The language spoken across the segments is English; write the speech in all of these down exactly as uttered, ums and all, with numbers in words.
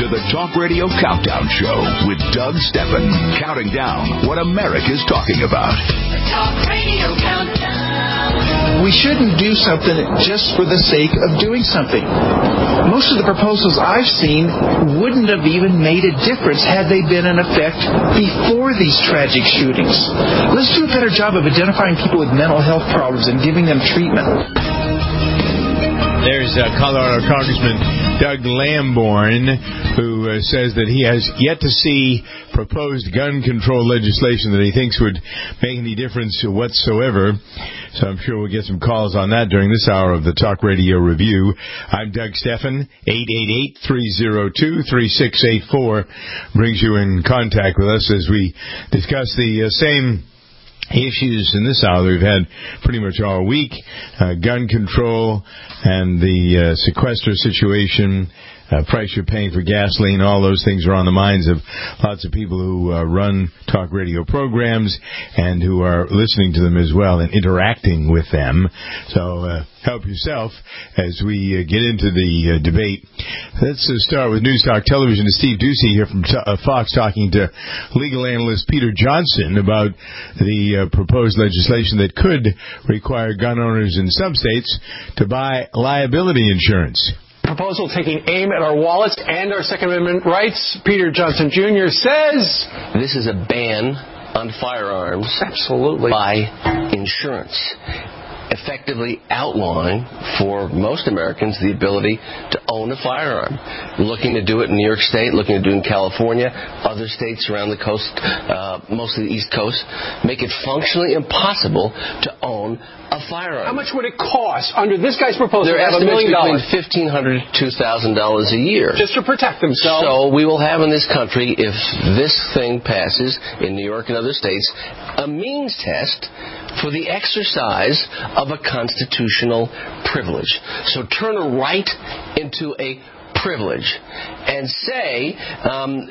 to the Talk Radio Countdown Show with Doug Stephan, counting down what America's talking about. The Talk Radio Countdown. We shouldn't do something just for the sake of doing something. Most of the proposals I've seen wouldn't have even made a difference had they been in effect before these tragic shootings. Let's do a better job of identifying people with mental health problems and giving them treatment. There's uh, Colorado Congressman Doug Lamborn, who uh, says that he has yet to see proposed gun control legislation that he thinks would make any difference whatsoever. So I'm sure we'll get some calls on that during this hour of the Talk Radio Review. I'm Doug Stephan. eight eight eight, three oh two, three six eight four brings you in contact with us as we discuss the uh, same issues in this hour that we've had pretty much all week. Uh, gun control and the uh, sequester situation, uh, price you're paying for gasoline, all those things are on the minds of lots of people who uh, run talk radio programs and who are listening to them as well and interacting with them. So uh, help yourself as we uh, get into the uh, debate. Let's uh, start with News Talk Television. Steve Doocy here from uh, Fox talking to legal analyst Peter Johnson about the uh, proposed legislation that could require gun owners in some states to buy liability insurance. Proposal taking aim at our wallets and our Second Amendment rights. Peter Johnson Junior says this is a ban on firearms. Absolutely. By insurance, effectively outlawing for most Americans the ability to own a firearm. Looking to do it in New York State, looking to do it in California, other states around the coast, uh, mostly the East Coast, make it functionally impossible to own a firearm. How much would it cost under this guy's proposal? They're to have a million between dollars, fifteen hundred dollars to two thousand dollars a year, just to protect themselves. So we will have in this country, if this thing passes in New York and other states, a means test for the exercise of a constitutional privilege. So turn a right into a privilege and say um,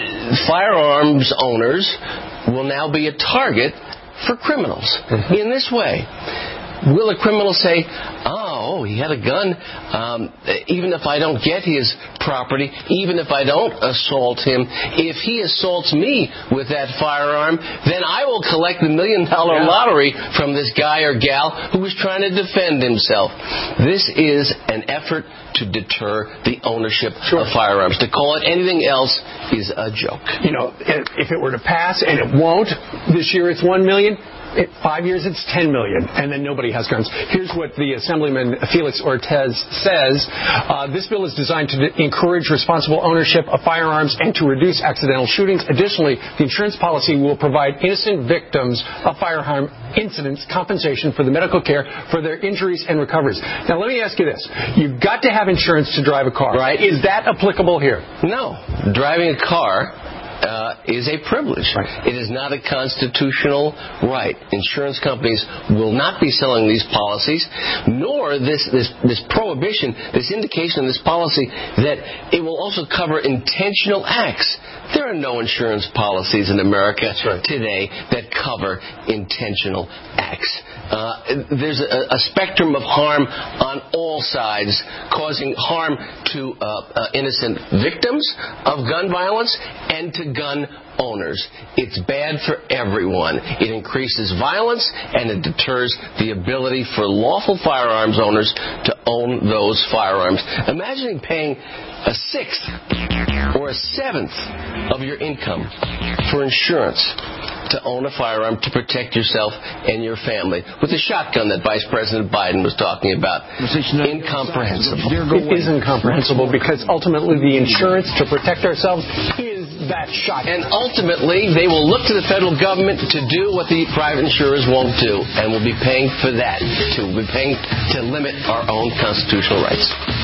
firearms owners will now be a target for criminals. Mm-hmm. In this way, will a criminal say, oh, he had a gun, um, even if I don't get his property, even if I don't assault him, if he assaults me with that firearm, then I will collect the million-dollar yeah. lottery from this guy or gal who was trying to defend himself. This is an effort to deter the ownership sure. of firearms. To call it anything else is a joke. You know, if it were to pass, and it won't, this year it's one million. In five years, it's ten million, and then nobody has guns. Here's what the Assemblyman Felix Ortez says. Uh, this bill is designed to encourage responsible ownership of firearms and to reduce accidental shootings. Additionally, the insurance policy will provide innocent victims of firearm incidents compensation for the medical care for their injuries and recoveries. Now, let me ask you this. You've got to have insurance to drive a car. Right. Is that applicable here? No. Driving a car Uh, is a privilege. Right. It is not a constitutional right. Insurance companies will not be selling these policies, nor this, this, this prohibition, this indication of this policy that it will also cover intentional acts. There are no insurance policies in America right. today that cover intentional acts. Uh, there's a, a spectrum of harm on all sides, causing harm to uh, uh, innocent victims of gun violence and to gun owners. It's bad for everyone. It increases violence and it deters the ability for lawful firearms owners to own those firearms. Imagine paying a sixth or a seventh of your income for insurance to own a firearm to protect yourself and your family with the shotgun that Vice President Biden was talking about. Incomprehensible. It is incomprehensible because ultimately the insurance to protect ourselves is that shotgun. And ultimately they will look to the federal government to do what the private insurers won't do, and we'll be paying for that too. We'll be paying to limit our own constitutional rights.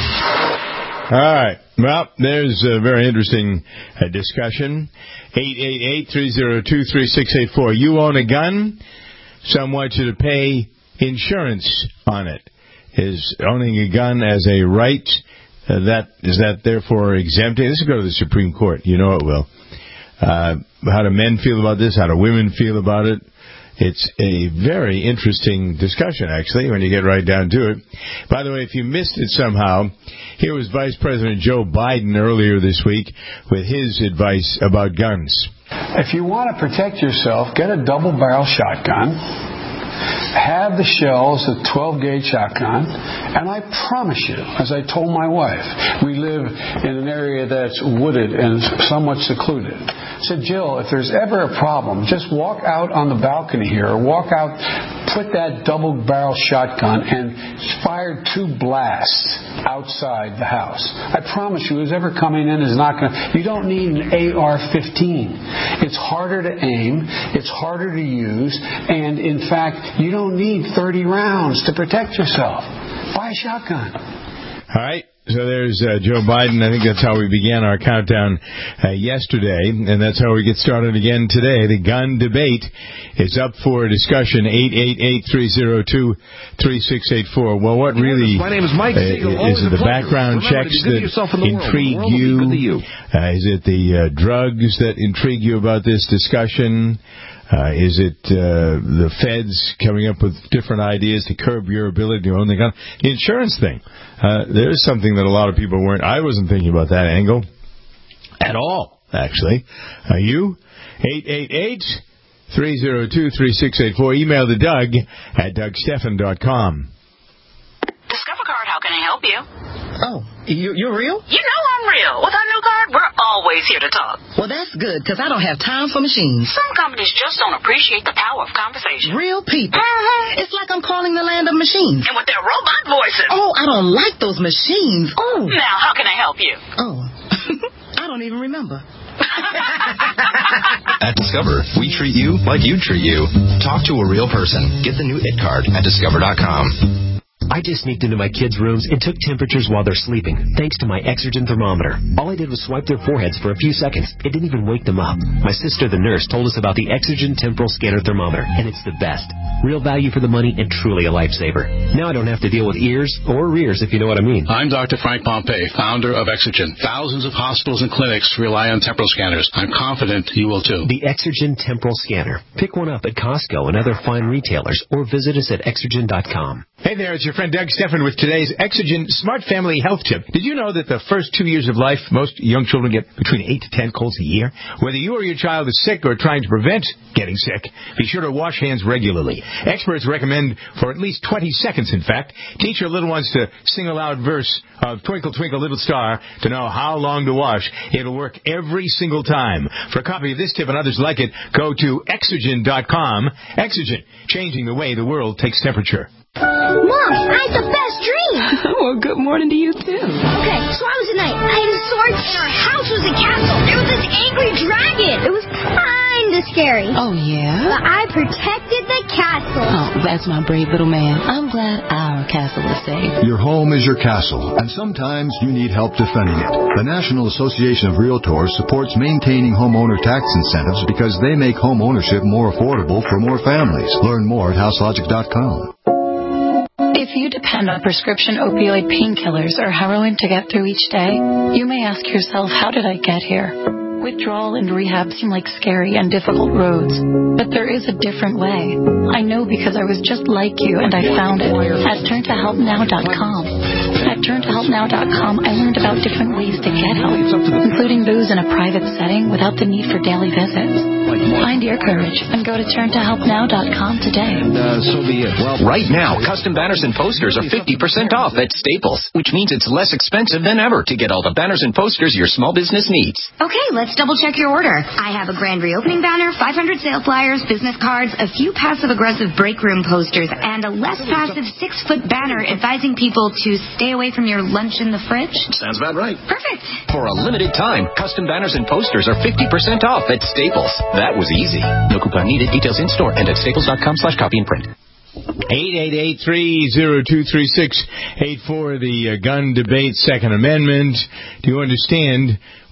All right. Well, there's a very interesting uh, discussion. eight eight eight, three oh two, three six eight four. You own a gun, some want you to pay insurance on it. Is owning a gun as a right, uh, that is that therefore exempted? This will go to the Supreme Court. You know it will. Uh, how do men feel about this? How do women feel about it? It's a very interesting discussion, actually, when you get right down to it. By the way, if you missed it somehow, here was Vice President Joe Biden earlier this week with his advice about guns. If you want to protect yourself, get a double-barrel shotgun. Have the shells, a twelve gauge shotgun, and I promise you, as I told my wife, we live in an area that's wooded and somewhat secluded. I said, Jill, if there's ever a problem, just walk out on the balcony here, or walk out, put that double-barrel shotgun, and fire two blasts outside the house. I promise you, who's ever coming in is not going to... You don't need an A R fifteen. It's harder to aim, it's harder to use, and in fact, you don't need thirty rounds to protect yourself. Buy a shotgun. All right. So there's uh, Joe Biden. I think that's how we began our countdown uh, yesterday, and that's how we get started again today. The gun debate is up for discussion. eight eight eight, three oh two, three six eight four. Well, what really My name is Mike Siegel. uh, is it the background Remember, checks that that intrigue you? you? Uh, is it the uh, drugs that intrigue you about this discussion? Uh, is it uh, the feds coming up with different ideas to curb your ability to own the gun? The insurance thing. Uh, there's something that a lot of people weren't. I wasn't thinking about that angle at all, actually. Uh, you? eight eight eight, three oh two, three six eight four. Email to Doug at doug stephan dot com. Discover Card, how can I help you? Oh, you, you're real? You know I'm real. With our new card, we're always here to talk. Well, that's good, because I don't have time for machines. Some companies just don't appreciate the power of conversation. Real people. Mm-hmm. It's like I'm calling the land of machines. And with their robot voices. Oh, I don't like those machines. Oh. Now, how can I help you? Oh, I don't even remember. At Discover, we treat you like you'd treat you. Talk to a real person. Get the new I T card at discover dot com. I just sneaked into my kids' rooms and took temperatures while they're sleeping, thanks to my Exergen thermometer. All I did was swipe their foreheads for a few seconds. It didn't even wake them up. My sister, the nurse, told us about the Exergen Temporal Scanner Thermometer, and it's the best. Real value for the money and truly a lifesaver. Now I don't have to deal with ears or rears, if you know what I mean. I'm Doctor Frank Pompey, founder of Exergen. Thousands of hospitals and clinics rely on temporal scanners. I'm confident you will too. The Exergen Temporal Scanner. Pick one up at Costco and other fine retailers, or visit us at exergen dot com. Hey there, it's your friend Doug Stephan with today's Exergen Smart Family Health Tip. Did you know that the first two years of life, most young children get between eight to ten colds a year? Whether you or your child is sick or trying to prevent getting sick, be sure to wash hands regularly. Experts recommend for at least twenty seconds, in fact. Teach your little ones to sing a loud verse of Twinkle, Twinkle, Little Star to know how long to wash. It'll work every single time. For a copy of this tip and others like it, go to exergen dot com. Exergen, changing the way the world takes temperature. Mom, I had the best dream. Well, good morning to you, too. Okay, so I was a knight. I had a sword, and our house was a castle. There was this angry dragon. It was kind of scary. Oh, yeah? But I protected the castle. Oh, that's my brave little man. I'm glad our castle is safe. Your home is your castle, and sometimes you need help defending it. The National Association of Realtors supports maintaining homeowner tax incentives because they make home ownership more affordable for more families. Learn more at house logic dot com. If you depend on prescription opioid painkillers or heroin to get through each day, you may ask yourself, how did I get here? Withdrawal and rehab seem like scary and difficult roads, but there is a different way. I know because I was just like you and I found it at turn to help now dot com. At turn to help now dot com, I learned about different ways to get help, including those in a private setting without the need for daily visits. Find your courage and go to turn to help now dot com today. Uh, so be it. Well, right now, custom banners and posters are fifty percent off at Staples, which means it's less expensive than ever to get all the banners and posters your small business needs. Okay, let's double check your order. I have a grand reopening banner, five hundred sale flyers, business cards, a few passive-aggressive break room posters, and a less passive six-foot banner advising people to stay away from your lunch in the fridge. Sounds about right. Perfect. For a limited time, custom banners and posters are fifty percent off at Staples. That was easy. No coupon needed. Details in store and at staples dot com slash copy and print. eight eight eight, three oh two, three six eight four, the uh, gun debate, Second Amendment. Do you understand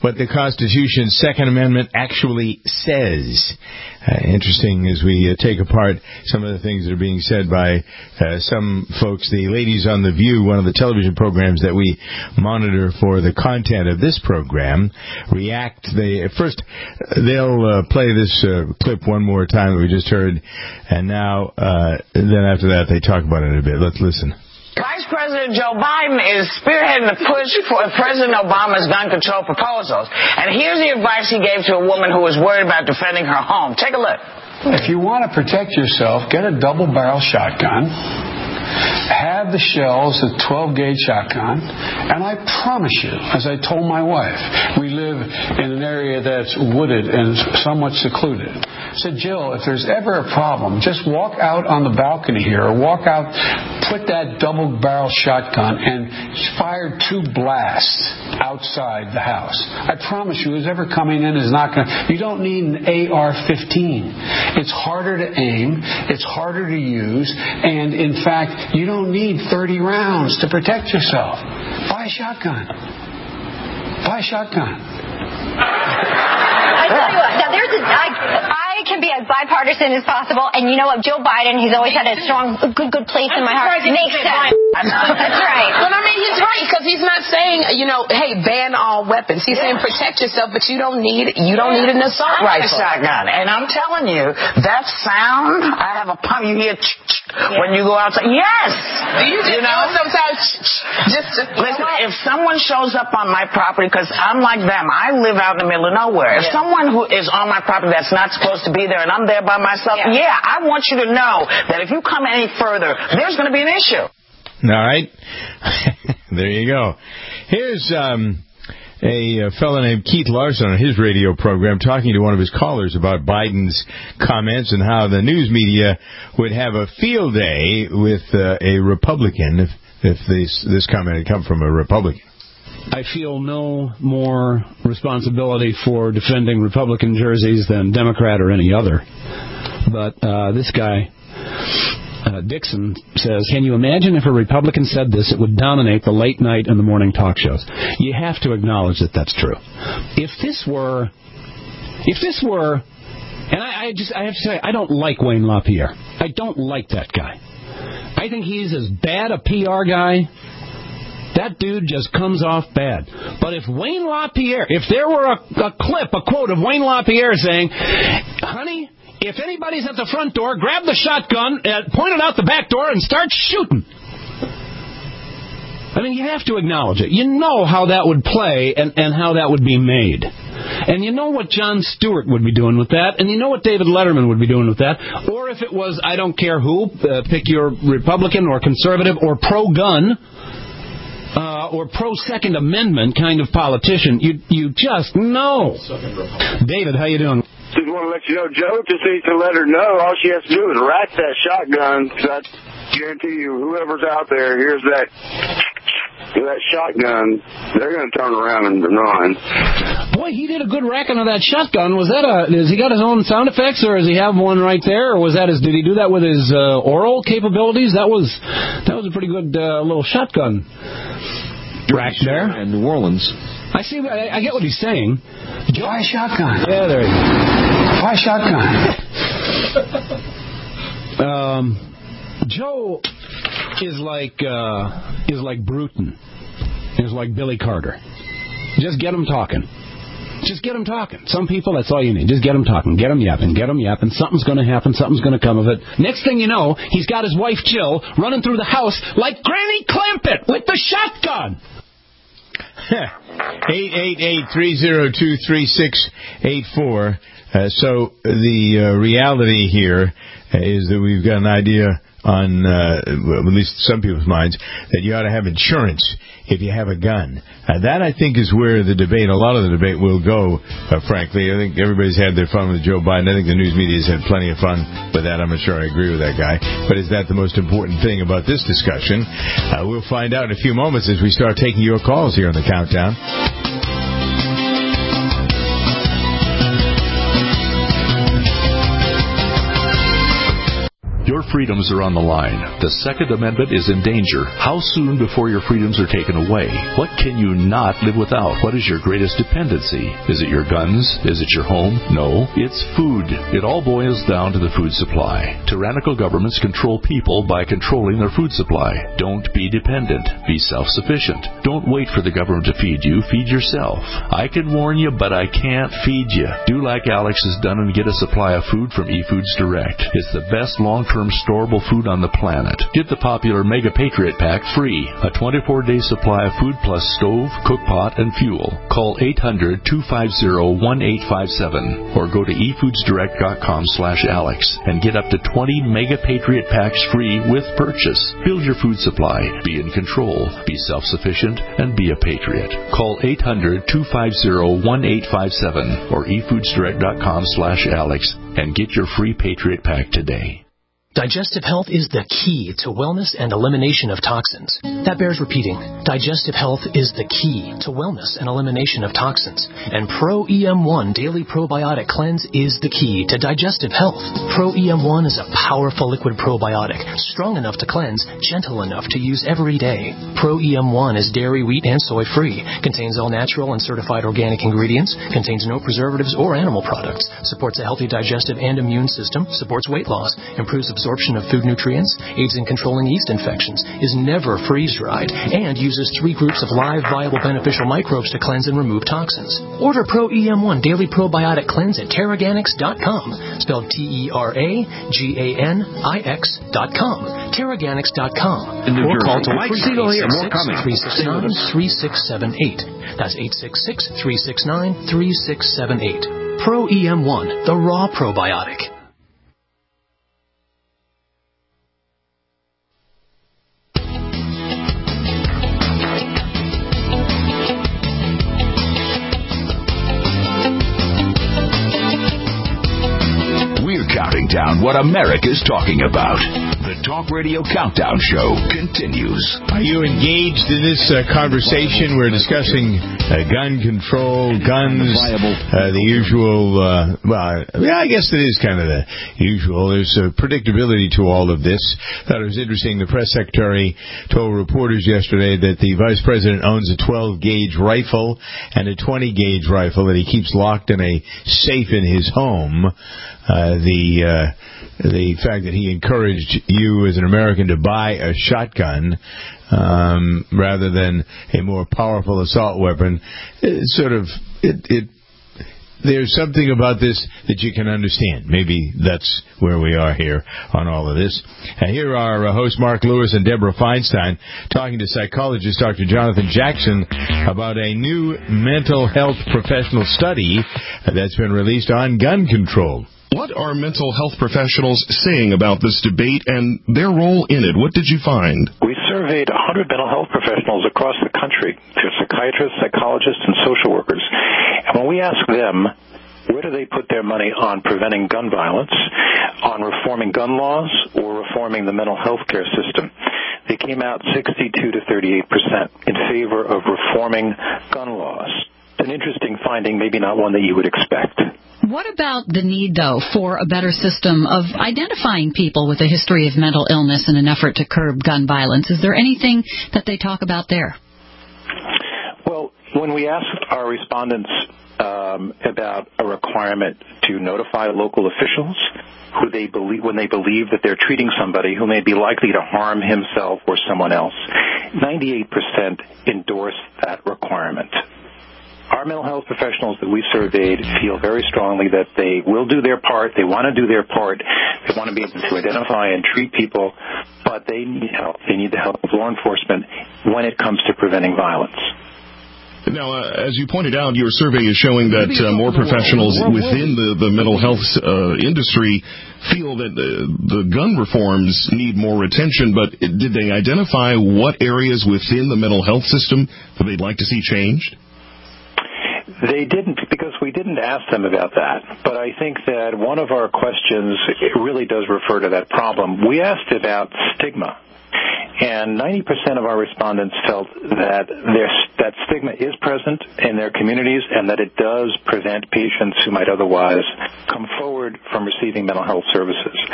what the Constitution's Second Amendment actually says. Uh, interesting as we uh, take apart some of the things that are being said by uh, some folks. The ladies on The View, one of the television programs that we monitor for the content of this program, react. They first they'll uh, play this uh, clip one more time that we just heard, and now uh, and then after that they talk about it a bit. Let's listen. Vice President Joe Biden is spearheading the push for President Obama's gun control proposals. And here's the advice he gave to a woman who was worried about defending her home. Take a look. If you want to protect yourself, get a double-barrel shotgun. Have the shells, a twelve-gauge shotgun. And I promise you, as I told my wife, we live in an area that's wooded and somewhat secluded. I said, Jill, if there's ever a problem, just walk out on the balcony here or walk out, put that double-barrel shotgun and fire two blasts outside the house. I promise you, who's ever coming in is not going to... You don't need an A R fifteen. It's harder to aim. It's harder to use. And, in fact, you don't need thirty rounds to protect yourself. Buy a shotgun. Buy a shotgun. I tell you what, now there's a, I, I can be as bipartisan as possible, and you know what, Joe Biden, he's always had a strong, good, good place in my heart. Makes sense. That's right. But I mean, he's right, because he's not saying, you know, hey, ban all weapons. He's yeah. saying protect yourself, but you don't need you don't need an assault I rifle. A shotgun, and I'm telling you, that sound, I have a pump, you hear ch- ch- yeah. when you go outside. Yes! Do you just you know sometimes just to, listen, if someone shows up on my property, because I'm like them, I live out in the middle of nowhere. If yeah. someone who is on my property that's not supposed to be there and I'm there by myself, yeah, yeah I want you to know that if you come any further, there's going to be an issue. All right. There you go. Here's um, a, a fellow named Keith Larson on his radio program talking to one of his callers about Biden's comments and how the news media would have a field day with uh, a Republican if, if this, this comment had come from a Republican. I feel no more responsibility for defending Republican jerseys than Democrat or any other. But uh, this guy, uh, Dixon, says, can you imagine if a Republican said this, it would dominate the late night and the morning talk shows. You have to acknowledge that that's true. If this were, if this were, and I, I just, I have to say, I don't like Wayne LaPierre. I don't like that guy. I think he's as bad a P R guy. That dude just comes off bad. But if Wayne LaPierre, if there were a, a clip, a quote of Wayne LaPierre saying, honey, if anybody's at the front door, grab the shotgun, uh, point it out the back door, and start shooting. I mean, you have to acknowledge it. You know how that would play and, and how that would be made. And you know what Jon Stewart would be doing with that, and you know what David Letterman would be doing with that. Or if it was, I don't care who, uh, pick your Republican or conservative or pro-gun, Uh, or pro-Second Amendment kind of politician, you you just know. David, how you doing? Just want to let you know, Joe just needs to let her know all she has to do is rack that shotgun. Cause I guarantee you, whoever's out there hears that that shotgun, they're going to turn around and run. Boy, he did a good racking of that shotgun. Was that a? Has he got his own sound effects, or does he have one right there, or was that his? Did he do that with his uh, oral capabilities? That was that was a pretty good uh, little shotgun rack there. In New Orleans. I see. I, I get what he's saying. Joe, buy a shotgun. Yeah, there you go. Buy a shotgun. um, Joe is like uh, is like Bruton. Is like Billy Carter. Just get him talking. Just get him talking. Some people, that's all you need. Just get him talking. Get him yapping. Get him yapping. Something's going to happen. Something's going to come of it. Next thing you know, he's got his wife Jill running through the house like Granny Clampett with the shotgun. eight eight eight, three oh two, three six eight four. Uh, so the uh, reality here is that we've got an idea on, uh, well, at least some people's minds, that you ought to have insurance if you have a gun. Uh, that, I think, is where the debate, a lot of the debate will go, uh, frankly. I think everybody's had their fun with Joe Biden. I think the news media has had plenty of fun with that. I'm not sure I agree with that guy. But is that the most important thing about this discussion? Uh, we'll find out in a few moments as we start taking your calls here on the Countdown. Your freedoms are on the line. The Second Amendment is in danger. How soon before your freedoms are taken away? What can you not live without? What is your greatest dependency? Is it your guns? Is it your home? No, it's food. It all boils down to the food supply. Tyrannical governments control people by controlling their food supply. Don't be dependent. Be self-sufficient. Don't wait for the government to feed you. Feed yourself. I can warn you, but I can't feed you. Do like Alex has done and get a supply of food from eFoods Direct. It's the best long-term storable food on the planet. Get the popular Mega Patriot Pack free. A twenty-four day supply of food plus stove, cook pot, and fuel. Call eight hundred, two five zero, one eight five seven or go to e foods direct dot com slash Alex and get up to twenty Mega Patriot Packs free with purchase. Build your food supply. Be in control. Be self-sufficient and be a patriot. Call eight hundred, two five zero, one eight five seven or e foods direct dot com slash Alex and get your free Patriot Pack today. Digestive health is the key to wellness and elimination of toxins. That bears repeating. Digestive health is the key to wellness and elimination of toxins. And Pro E M one Daily Probiotic Cleanse is the key to digestive health. Pro E M one is a powerful liquid probiotic, strong enough to cleanse, gentle enough to use every day. Pro E M one is dairy, wheat, and soy-free, contains all natural and certified organic ingredients, contains no preservatives or animal products, supports a healthy digestive and immune system, supports weight loss, improves absorption of food nutrients, aids in controlling yeast infections, is never freeze-dried, and uses three groups of live, viable, beneficial microbes to cleanse and remove toxins. Order Pro E M one Daily Probiotic Cleanse at Terraganics dot com, spelled T E R A G A N I X dot com, Terraganics dot com, or call toll free eight six six, three six nine, three six seven eight. That's eight six six, three six nine, three six seven eight. Pro E M one, the raw probiotic. Counting down what America's talking about. The Talk Radio Countdown Show continues. Are you engaged in this uh, conversation? We're discussing uh, gun control, guns, uh, the usual, uh, well, yeah, I guess it is kind of the usual. There's a predictability to all of this. Thought it was interesting. The press secretary told reporters yesterday that the vice president owns a twelve gauge rifle and a twenty gauge rifle that he keeps locked in a safe in his home. Uh, the uh, the fact that he encouraged you as an American to buy a shotgun um, rather than a more powerful assault weapon, it sort of it, it there's something about this that you can understand. Maybe that's where we are here on all of this. And here are uh, hosts Mark Lewis and Deborah Feinstein talking to psychologist Doctor Jonathan Jackson about a new mental health professional study that's been released on gun control. What are mental health professionals saying about this debate and their role in it? What did you find? We surveyed one hundred mental health professionals across the country, psychiatrists, psychologists, and social workers. And when we asked them, where do they put their money on preventing gun violence, on reforming gun laws, or reforming the mental health care system, they came out sixty-two to thirty-eight percent in favor of reforming gun laws. It's an interesting finding, maybe not one that you would expect. What about the need, though, for a better system of identifying people with a history of mental illness in an effort to curb gun violence? Is there anything that they talk about there? Well, when we asked our respondents um, about a requirement to notify local officials who they believe, when they believe that they're treating somebody who may be likely to harm himself or someone else, ninety-eight percent endorsed that requirement. Our mental health professionals that we surveyed feel very strongly that they will do their part. They want to do their part. They want to be able to identify and treat people, but they need help. They need the help of law enforcement when it comes to preventing violence. Now, uh, as you pointed out, your survey is showing that uh, more professionals within the, the mental health uh, industry feel that uh, the gun reforms need more attention, but did they identify what areas within the mental health system that they'd like to see changed? They didn't, because we didn't ask them about that. But I think that one of our questions really does refer to that problem. We asked about stigma, and ninety percent of our respondents felt that their, that stigma is present in their communities and that it does prevent patients who might otherwise come forward from receiving mental health services.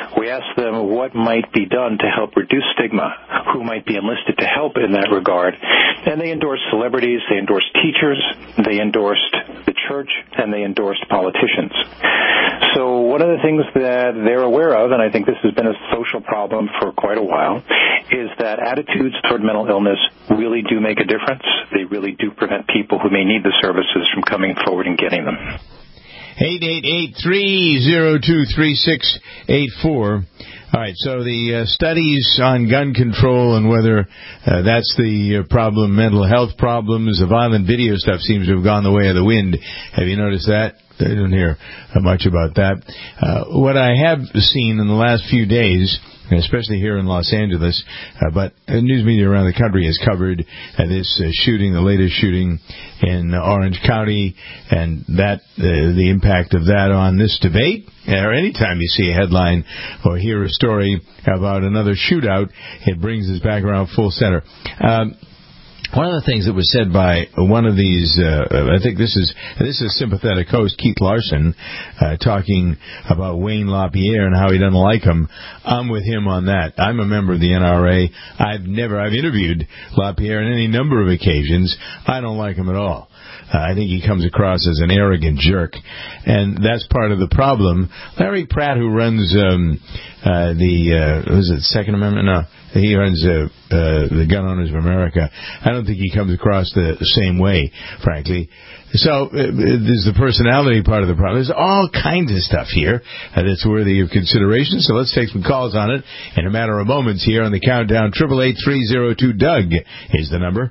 We ask them what might be done to help reduce stigma, who might be enlisted to help in that regard. And they endorsed celebrities, they endorsed teachers, they endorsed the church, and they endorsed politicians. So one of the things that they're aware of, and I think this has been a social problem for quite a while, is that attitudes toward mental illness really do make a difference. They really do prevent people who may need the services from coming forward and getting them. eight eight eight, three oh two, three six eight four. All right, so the uh, studies on gun control and whether uh, that's the uh, problem, mental health problems, the violent video stuff seems to have gone the way of the wind. Have you noticed that? I didn't hear much about that. Uh, what I have seen in the last few days, especially here in Los Angeles, uh, but news media around the country has covered uh, this uh, shooting, the latest shooting in uh, Orange County, and that uh, the impact of that on this debate, or any time you see a headline or hear a story about another shootout, it brings us back around full center. Um, One of the things that was said by one of these, uh, I think this is this is sympathetic host Keith Larson, uh, talking about Wayne LaPierre and how he doesn't like him. I'm with him on that. I'm a member of the N R A. I've never, I've interviewed LaPierre on any number of occasions. I don't like him at all. Uh, I think he comes across as an arrogant jerk, and that's part of the problem. Larry Pratt, who runs um, uh, the, uh, was it Second Amendment? No, he runs uh, uh, the Gun Owners of America. I don't think he comes across the same way, frankly. So uh, there's the personality part of the problem. There's all kinds of stuff here uh, that's worthy of consideration. So let's take some calls on it in a matter of moments here on the countdown. eight eight eight, three oh two, Doug is the number.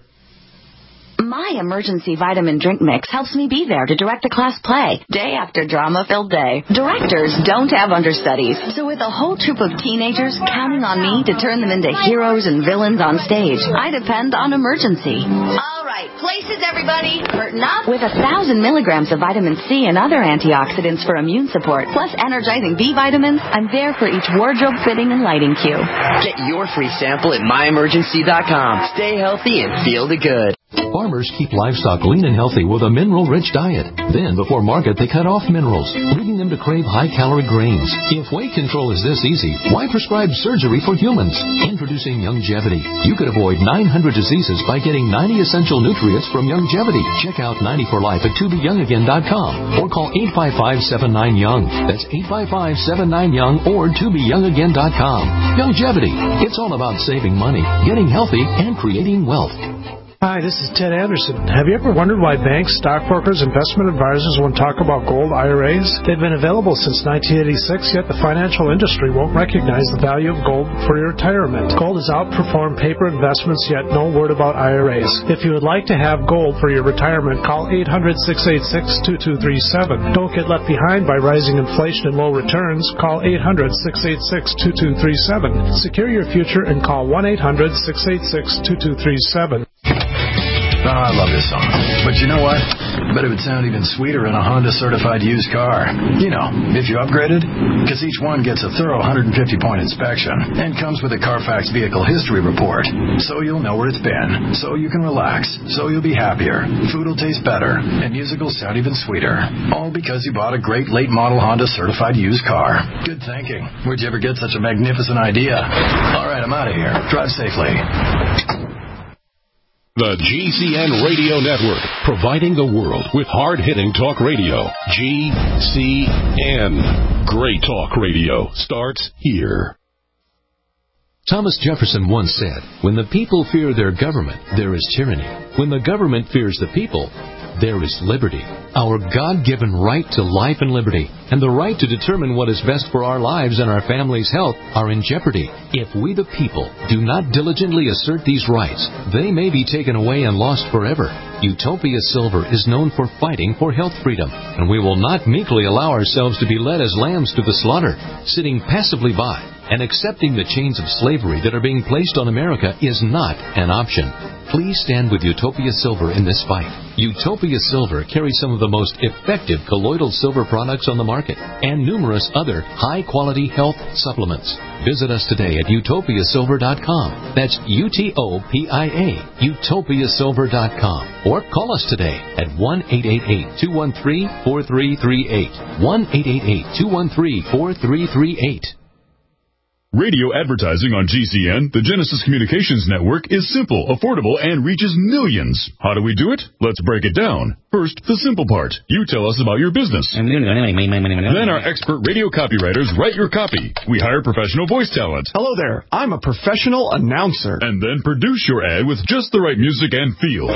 My emergency vitamin drink mix helps me be there to direct a class play, day after drama-filled day. Directors don't have understudies, so with a whole troop of teenagers counting on me to turn them into heroes and villains on stage, I depend on emergency. All right, places, everybody. Curtain up. With a thousand milligrams of vitamin C and other antioxidants for immune support, plus energizing B vitamins, I'm there for each wardrobe fitting and lighting cue. Get your free sample at my emergency dot com. Stay healthy and feel the good. Farmers keep livestock lean and healthy with a mineral-rich diet. Then, before market, they cut off minerals, leading them to crave high-calorie grains. If weight control is this easy, why prescribe surgery for humans? Introducing Youngevity. You could avoid nine hundred diseases by getting ninety essential nutrients from Youngevity. Check out ninety for life at to be young again dot com or call eight five five, seven nine, young. That's eight five five, seven nine, young or to be young again dot com. Youngevity. It's all about saving money, getting healthy, and creating wealth. Hi, this is Ted Anderson. Have you ever wondered why banks, stockbrokers, investment advisors won't talk about gold I R As? They've been available since nineteen eighty-six, yet the financial industry won't recognize the value of gold for your retirement. Gold has outperformed paper investments, yet no word about I R As. If you would like to have gold for your retirement, call eight hundred, six eight six, two two three seven. Don't get left behind by rising inflation and low returns. Call eight hundred, six eight six, two two three seven. Secure your future and call one eight hundred, six eight six, two two three seven. Oh, I love this song. But you know what? I bet it would sound even sweeter in a Honda certified used car. You know, if you upgraded, because each one gets a thorough one hundred fifty point inspection and comes with a Carfax vehicle history report. So you'll know where it's been. So you can relax. So you'll be happier. Food will taste better. And music will sound even sweeter. All because you bought a great late model Honda certified used car. Good thinking. Where'd you ever get such a magnificent idea? All right, I'm out of here. Drive safely. The G C N Radio Network, providing the world with hard-hitting talk radio. G C N. Great talk radio starts here. Thomas Jefferson once said, "When the people fear their government, there is tyranny. When the government fears the people, there is liberty." Our God-given right to life and liberty, and the right to determine what is best for our lives and our family's health, are in jeopardy. If we the people do not diligently assert these rights, they may be taken away and lost forever. Utopia Silver is known for fighting for health freedom, and we will not meekly allow ourselves to be led as lambs to the slaughter, sitting passively by. And accepting the chains of slavery that are being placed on America is not an option. Please stand with Utopia Silver in this fight. Utopia Silver carries some of the most effective colloidal silver products on the market and numerous other high-quality health supplements. Visit us today at utopia silver dot com. That's U T O P I A, utopia silver dot com. Or call us today at one eight eight eight, two one three, four three three eight. one eight eight eight, two one three, four three three eight. Radio advertising on G C N, the Genesis Communications Network, is simple, affordable, and reaches millions. How do we do it? Let's break it down. First, the simple part. You tell us about your business. Then our expert radio copywriters write your copy. We hire professional voice talent. Hello there. I'm a professional announcer. And then produce your ad with just the right music and feel.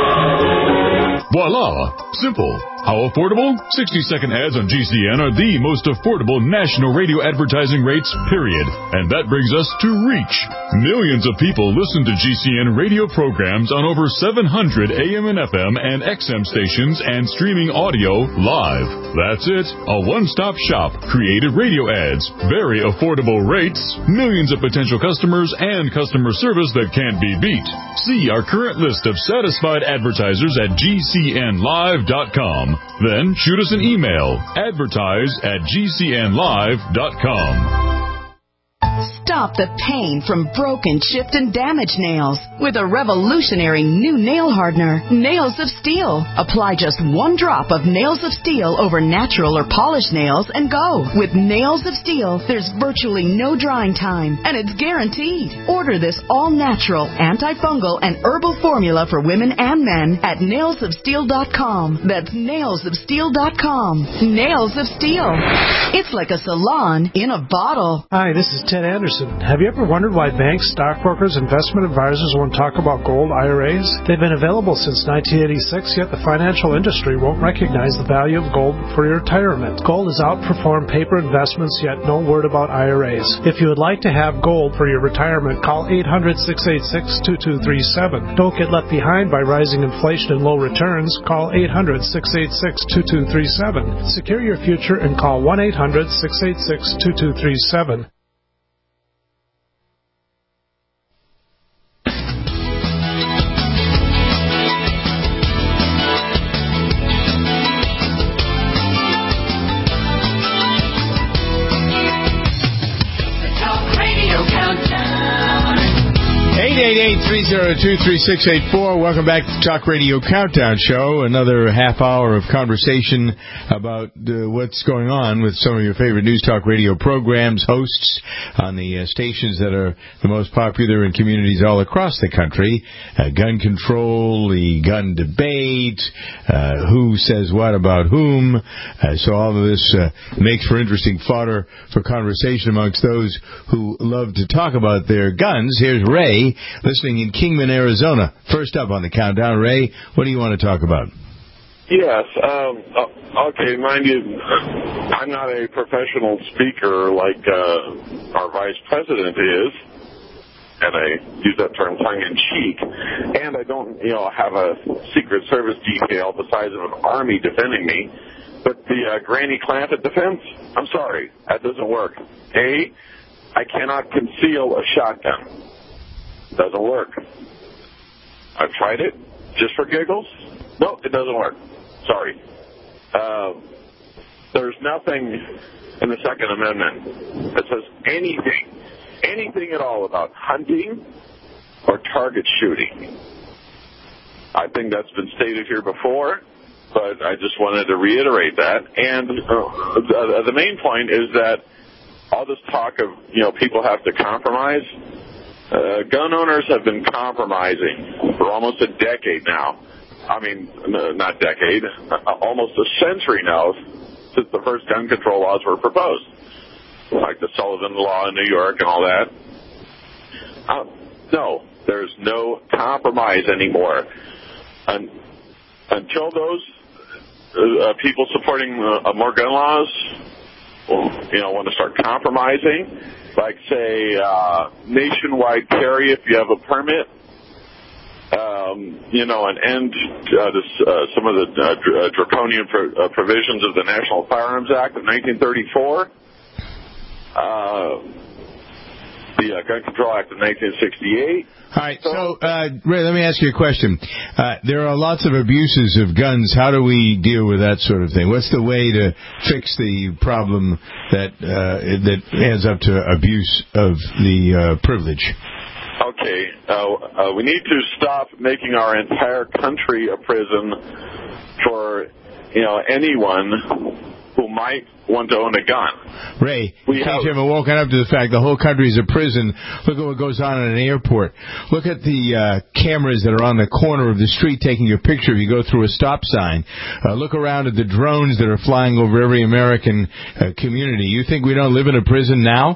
Voila! Simple. How affordable? sixty-second ads on G C N are the most affordable national radio advertising rates, period. And that brings us to reach. Millions of people listen to G C N radio programs on over seven hundred A M and F M and X M stations and streaming audio live. That's it. A one-stop shop. Creative radio ads. Very affordable rates. Millions of potential customers and customer service that can't be beat. See our current list of satisfied advertisers at G C N live dot com. Then shoot us an email, advertise at G C N live dot com. Stop the pain from broken, chipped, and damaged nails with a revolutionary new nail hardener, Nails of Steel. Apply just one drop of Nails of Steel over natural or polished nails and go. With Nails of Steel, there's virtually no drying time, and it's guaranteed. Order this all-natural, antifungal, and herbal formula for women and men at nails of steel dot com. That's nails of steel dot com. Nails of Steel. It's like a salon in a bottle. Hi, this is Ted Anderson. Have you ever wondered why banks, stockbrokers, investment advisors won't talk about gold I R As? They've been available since nineteen eighty-six, yet the financial industry won't recognize the value of gold for your retirement. Gold has outperformed paper investments, yet no word about I R As. If you would like to have gold for your retirement, call eight hundred, six eight six, two two three seven. Don't get left behind by rising inflation and low returns. Call eight hundred, six eight six, two two three seven. Secure your future and call one eight hundred, six eight six, two two three seven. eight eight eight, three oh two, three six eight four. Welcome back to the Talk Radio Countdown Show. Another half hour of conversation about uh, what's going on with some of your favorite News Talk Radio programs, hosts on the uh, stations that are the most popular in communities all across the country. Uh, gun control, the gun debate, uh, who says what about whom. Uh, so all of this uh, makes for interesting fodder for conversation amongst those who love to talk about their guns. Here's Ray, listening in Kingman, Arizona. First up on the countdown, Ray, what do you want to talk about? Yes. Um, okay, mind you, I'm not a professional speaker like uh, our vice president is, and I use that term tongue-in-cheek, and I don't, you know, have a Secret Service detail the size of an army defending me, but the uh, Granny Clampett defense, I'm sorry, that doesn't work. A, I cannot conceal a shotgun. Doesn't work. I've tried it just for giggles. No, it doesn't work. Sorry. Uh, there's nothing in the Second Amendment that says anything, anything at all about hunting or target shooting. I think that's been stated here before, but I just wanted to reiterate that. And uh, the, the main point is that all this talk of, you know, people have to compromise. Uh, gun owners have been compromising for almost a decade now. I mean, not decade, almost a century now since the first gun control laws were proposed, like the Sullivan Law in New York and all that. Uh, no, there's no compromise anymore. Un- until those uh, people supporting uh, more gun laws, you know, want to start compromising, like, say, uh, nationwide carry if you have a permit, um, you know, and end uh, this, uh, some of the uh, dr- uh, draconian pro- uh, provisions of the National Firearms Act of nineteen thirty-four, uh, the uh, Gun Control Act of nineteen sixty-eight. All right, so, uh, Ray, let me ask you a question. Uh, there are lots of abuses of guns. How do we deal with that sort of thing? What's the way to fix the problem that uh, that ends up to abuse of the uh, privilege? Okay, uh, uh, we need to stop making our entire country a prison for, you know, anyone who might want to own a gun. Ray, we you have, haven't woken up to the fact the whole country is a prison. Look at what goes on in an airport. Look at the uh, cameras that are on the corner of the street taking your picture if you go through a stop sign. Uh, look around at the drones that are flying over every American uh, community. You think we don't live in a prison now?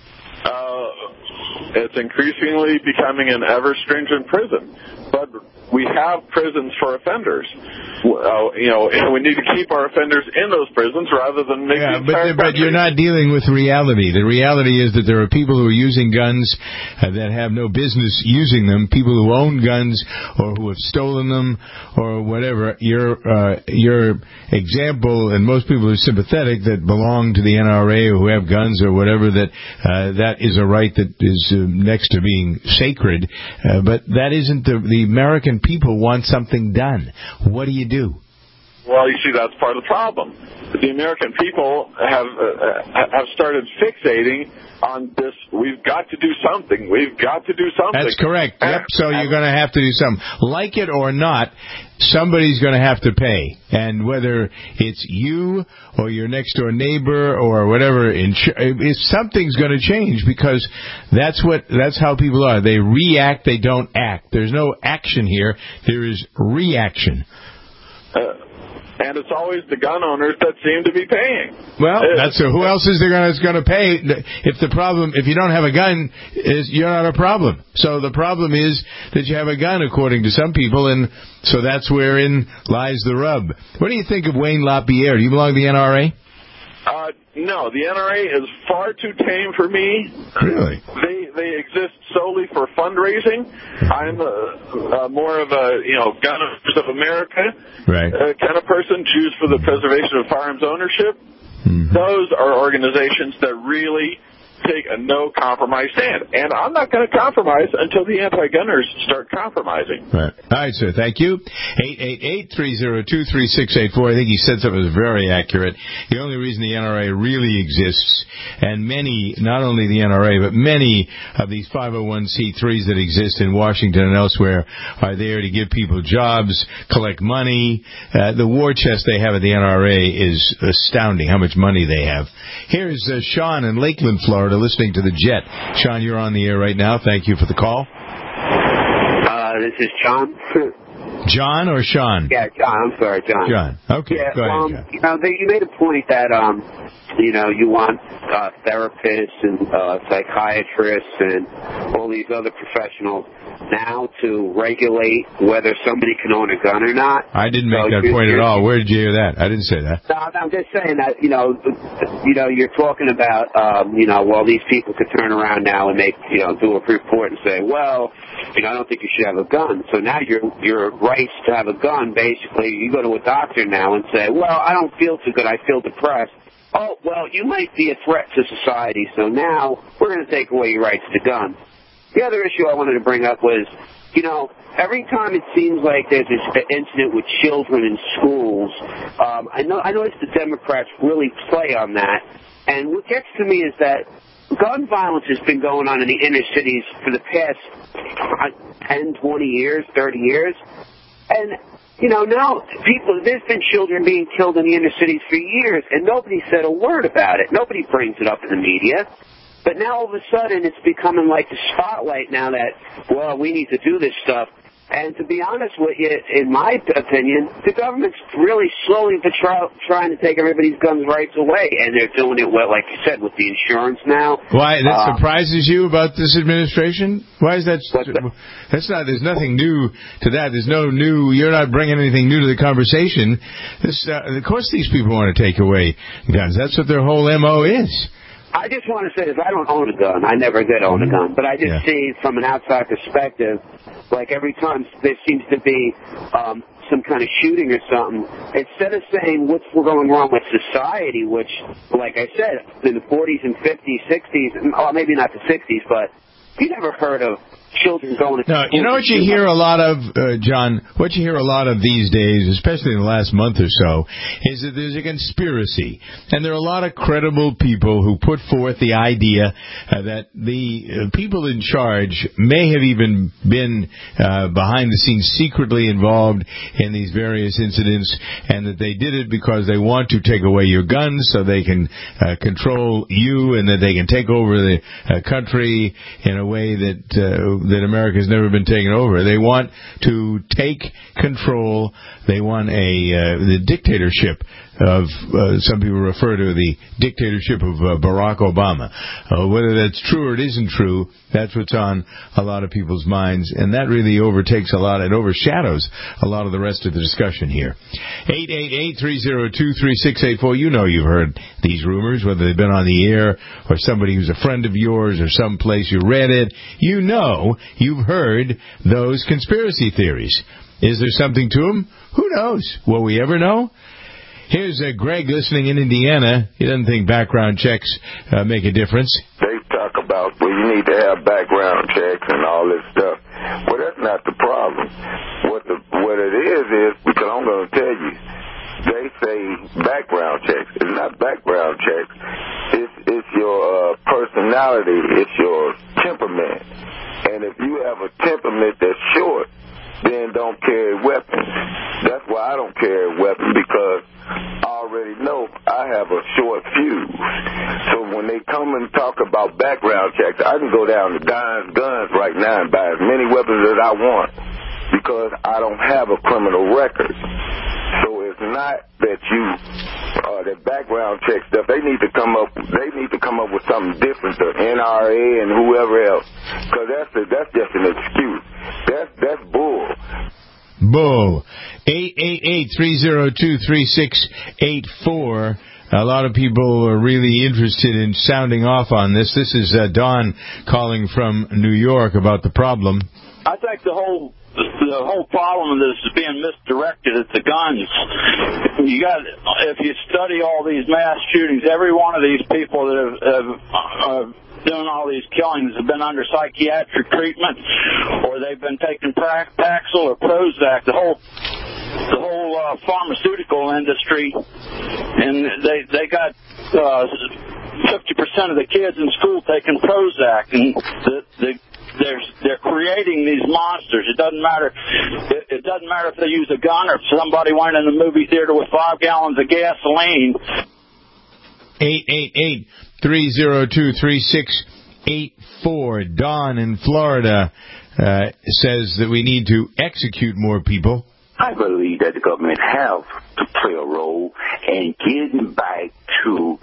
Uh, it's increasingly becoming an ever-stringent prison. But we have prisons for offenders. Uh, you know, we need to keep our offenders in those prisons rather than make yeah, the entire but, but you're not dealing with reality. The reality is that there are people who are using guns uh, that have no business using them, people who own guns or who have stolen them or whatever. Your uh, your example, and most people are sympathetic that belong to the N R A or who have guns or whatever, that uh, that is a right that is uh, next to being sacred. Uh, but that isn't the, the American people want something done. What do you do? Well, you see, that's part of the problem. The American people have uh, have started fixating on this. We've got to do something. We've got to do something. That's correct. Yep. So you're going to have to do something. Like it or not, somebody's going to have to pay. And whether it's you or your next door neighbor or whatever, if something's going to change, because that's what that's how people are. They react. They don't act. There's no action here. There is reaction. Uh, And it's always the gun owners that seem to be paying. Well, that's a, who else is there going to going to pay? If the problem, if you don't have a gun, is you're not a problem. So the problem is that you have a gun, according to some people, and so that's wherein lies the rub. What do you think of Wayne LaPierre? Do you belong to the N R A? Uh, no, the N R A is far too tame for me. Really? They they exist solely for fundraising. I'm a, a more of a, you know, Gun Owners of America right. uh, kind of person, Jews for the Preservation of Firearms Ownership. Mm-hmm. Those are organizations that really take a no-compromise stand. And I'm not going to compromise until the anti-gunners start compromising. Right. All right, sir. Thank you. eight eight eight, three oh two, three six eight four. I think he said something that was very accurate. The only reason the N R A really exists, and many, not only the N R A, but many of these five oh one c threes that exist in Washington and elsewhere are there to give people jobs, collect money. Uh, the war chest they have at the N R A is astounding, how much money they have. Here's uh, Sean in Lakeland, Florida, listening to the Jet. Sean, you're on the air right now. Thank you for the call. Uh, this is John. John or Sean? Yeah, John. I'm sorry, John. John. Okay. Yeah, Go ahead, um, John. You know, they, you made a point that, um, you know, you want uh, therapists and uh, psychiatrists and all these other professionals now to regulate whether somebody can own a gun or not. I didn't make so that point at all. Where did you hear that? I didn't say that. No, I'm just saying that, you know, you know, you're talking about, um, you know, well, these people could turn around now and make, you know, do a report and say, well, you know, I don't think you should have a gun. So now your your rights to have a gun, basically, you go to a doctor now and say, well, I don't feel too good. I feel depressed. Oh, well, you might be a threat to society, so now we're going to take away your rights to gun. The other issue I wanted to bring up was, you know, every time it seems like there's this incident with children in schools, um, I know I notice the Democrats really play on that. And what gets to me is that gun violence has been going on in the inner cities for the past ten, twenty years, thirty years. And, you know, now people, there's been children being killed in the inner cities for years, and nobody said a word about it. Nobody brings it up in the media. But now all of a sudden it's becoming like the spotlight now that, well, we need to do this stuff. And to be honest with you, in my opinion, the government's really slowly try, trying to take everybody's guns rights away. And they're doing it, well, like you said, with the insurance now. Why, that uh, surprises you about this administration? Why is that? That's not, there's nothing new to that. There's no new, you're not bringing anything new to the conversation. This, uh, of course these people want to take away guns. That's what their whole M O is. I just want to say this. I don't own a gun. I never did own a gun. But I just yeah. see from an outside perspective, like every time there seems to be um, some kind of shooting or something, instead of saying what's going wrong with society, which, like I said, in the forties and fifties, sixties, or maybe not the sixties, but you never heard of children going to No, you know what you hear a lot of, uh, John, what you hear a lot of these days, especially in the last month or so, is that there's a conspiracy. And there are a lot of credible people who put forth the idea uh, that the uh, people in charge may have even been uh, behind the scenes secretly involved in these various incidents, and that they did it because they want to take away your guns so they can uh, control you, and that they can take over the uh, country in a way that uh, that America's never been taken over. They want to take control. They want a uh, the dictatorship of, uh, some people refer to the dictatorship of uh, Barack Obama. Uh, whether that's true or it isn't true, that's what's on a lot of people's minds, and that really overtakes a lot, it overshadows a lot of the rest of the discussion here. eight eight eight, three oh two, three six eight four, you know you've heard these rumors, whether they've been on the air or somebody who's a friend of yours or someplace you read it, you know you've heard those conspiracy theories. Is there something to them? Who knows? Will we ever know? Here's uh, Greg listening in Indiana. He doesn't think background checks uh, make a difference. They talk about, well, you need to have background checks and all this stuff. Well, that's not the problem. What the what it is is, because I'm going to tell you, they say background checks. It's not background checks. It's, it's your uh, personality. It's your temperament. And if you have a temperament that's short, then don't carry weapons. That's why I don't carry weapons, because I already know I have a short fuse. So when they come and talk about background checks, I can go down to Don's Guns right now and buy as many weapons as I want, because I don't have a criminal record. So it's not that you, uh, that background check stuff, they need to come up, they need to come up with something different, the N R A and whoever else, because that's, a, that's just an excuse. That's, that's bull. Bull. eight eight eight, three oh two, three six eight four. A lot of people are really interested in sounding off on this. This is uh, Don calling from New York about the problem. I think the whole the whole problem of this is being misdirected at the guns. You got, if you study all these mass shootings, every one of these people that have, have uh, doing all these killings have been under psychiatric treatment, or they've been taking Paxil or Prozac. The whole the whole uh, pharmaceutical industry, and they they got uh, fifty percent of the kids in school taking Prozac, and the the They're, they're creating these monsters. It doesn't matter. It, it doesn't matter if they use a gun or if somebody went in the movie theater with five gallons of gasoline. eight eight eight, three oh two, three six eight four. Don in Florida uh, says that we need to execute more people. I believe that the government has to play a role in getting back to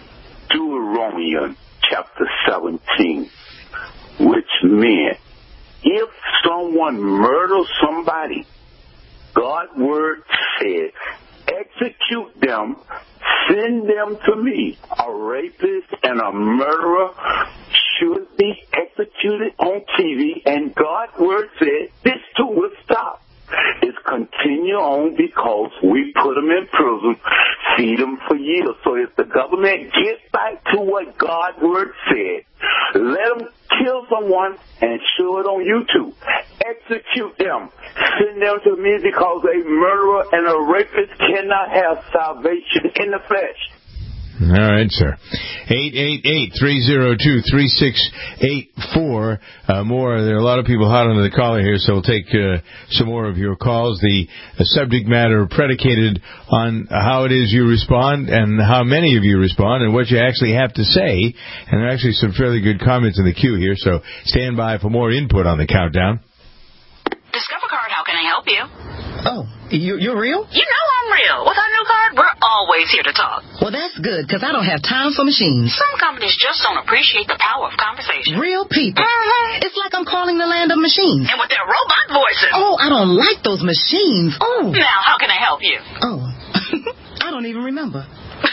Deuteronomy chapter seventeen. Which meant if someone murders somebody, God's word said, execute them, send them to me. A rapist and a murderer should be executed on T V, and God's word said this too will stop. It's continue on because we put them in prison, feed them for years. So if the government gets back to what God's word said, let them kill someone and show it on YouTube. Execute them. Send them to me, because a murderer and a rapist cannot have salvation in the flesh. All right, sir. eight eight eight, three oh two, three six eight four. Uh, more. There are a lot of people hot under the collar here, so we'll take uh, some more of your calls. The, the subject matter predicated on how it is you respond and how many of you respond and what you actually have to say. And there are actually some fairly good comments in the queue here, so stand by for more input on the countdown. Discover Card, how can I help you? Oh, you, you're real? You know I'm real. With our new card, we're always here to talk. Well, that's good, because I don't have time for machines. Some companies just don't appreciate the power of conversation. Real people. Mm-hmm. It's like I'm calling the land of machines. And with their robot voices. Oh, I don't like those machines. Oh. Now, how can I help you? Oh, I don't even remember.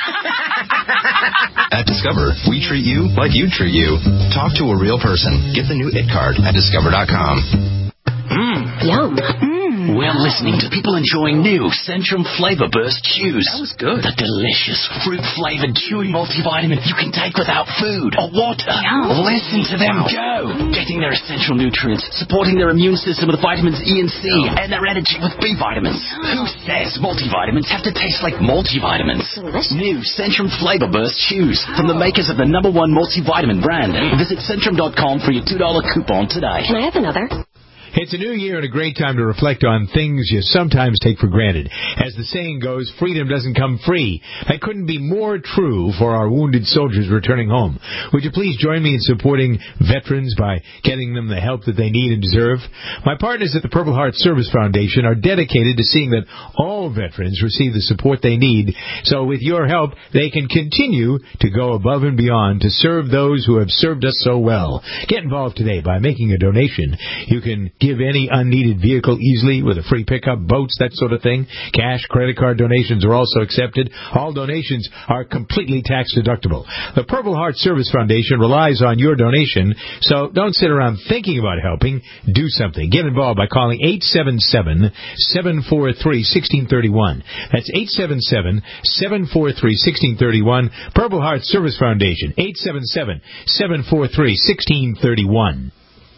At Discover, we treat you like you treat you. Talk to a real person. Get the new It Card at Discover dot com. Mmm, yum. Mmm. We're listening to people enjoying new Centrum Flavor Burst Chews. That was good. The delicious fruit-flavored chewy multivitamin you can take without food or water. Yum. Listen to them go. Getting their essential nutrients, supporting their immune system with vitamins E and C, and their energy with B vitamins. Who says multivitamins have to taste like multivitamins? Delicious. New Centrum Flavor Burst Chews from the makers of the number one multivitamin brand. Visit Centrum dot com for your two dollar coupon today. Can I have another? It's a new year and a great time to reflect on things you sometimes take for granted. As the saying goes, freedom doesn't come free. That couldn't be more true for our wounded soldiers returning home. Would you please join me in supporting veterans by getting them the help that they need and deserve? My partners at the Purple Heart Service Foundation are dedicated to seeing that all veterans receive the support they need, so with your help, they can continue to go above and beyond to serve those who have served us so well. Get involved today by making a donation. You can give any unneeded vehicle easily with a free pickup, boats, that sort of thing. Cash, credit card donations are also accepted. All donations are completely tax deductible. The Purple Heart Service Foundation relies on your donation, so don't sit around thinking about helping. Do something. Get involved by calling eight seven seven, seven four three, one six three one. That's eight seven seven, seven four three, one six three one. Purple Heart Service Foundation, eight seven seven, seven four three, one six three one.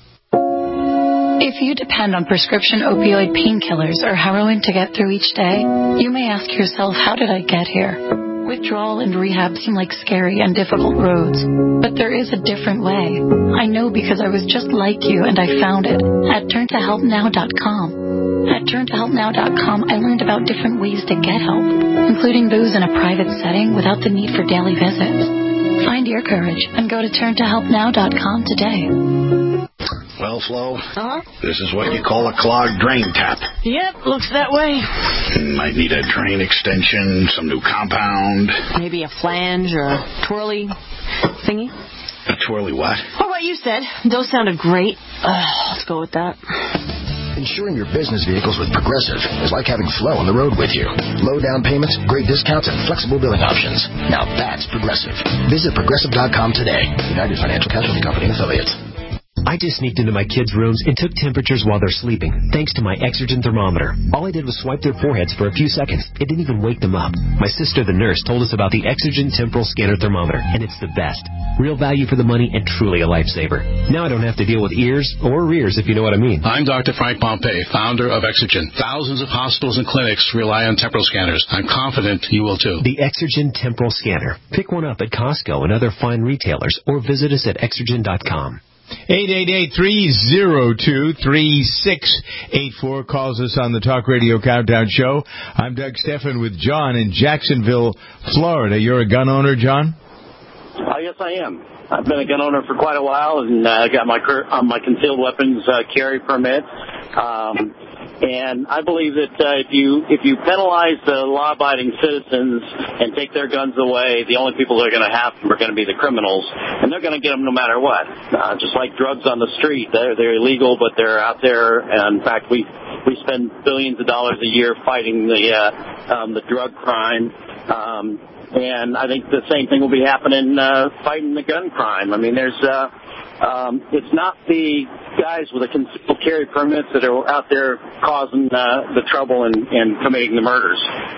If you depend on prescription opioid painkillers or heroin to get through each day, you may ask yourself, how did I get here? Withdrawal and rehab seem like scary and difficult roads, but there is a different way. I know because I was just like you and I found it at turn to help now dot com. At turn to help now dot com, I learned about different ways to get help, including those in a private setting without the need for daily visits. Find your courage and go to turn to help now dot com today. Well, Flo, Uh-huh. this is what you call a clogged drain tap. Yep, looks that way. Might need a drain extension, some new compound. Maybe a flange or a twirly thingy. A twirly what? Oh, what you said. Those sounded great. Uh, let's go with that. Insuring your business vehicles with Progressive is like having Flo on the road with you. Low down payments, great discounts, and flexible billing options. Now that's Progressive. Visit Progressive dot com today. United Financial Casualty Company and Affiliates. I just sneaked into my kids' rooms and took temperatures while they're sleeping, thanks to my Exergen thermometer. All I did was swipe their foreheads for a few seconds. It didn't even wake them up. My sister, the nurse, told us about the Exergen Temporal Scanner Thermometer, and it's the best. Real value for the money and truly a lifesaver. Now I don't have to deal with ears or rears, if you know what I mean. I'm Doctor Frank Pompey, founder of Exergen. Thousands of hospitals and clinics rely on temporal scanners. I'm confident you will too. The Exergen Temporal Scanner. Pick one up at Costco and other fine retailers, or visit us at Exergen dot com. eight eight eight, three oh two, three six eight four calls us on the Talk Radio Countdown Show. I'm Doug Stephan with John in Jacksonville, Florida. You're a gun owner, John? Uh, yes, I am. I've been a gun owner for quite a while, and I uh, got my uh, my concealed weapons uh, carry permit. Um, and I believe that uh, if you if you penalize the law-abiding citizens and take their guns away, the only people that are going to have them are going to be the criminals, and they're going to get them no matter what. Uh, just like drugs on the street, they're they're illegal, but they're out there. And in fact, we we spend billions of dollars a year fighting the uh, um, the drug crime. Um, And I think the same thing will be happening uh, fighting the gun crime. I mean, there's uh, um, it's not the guys with the concealed carry permits that are out there causing uh, the trouble and, and committing the murders.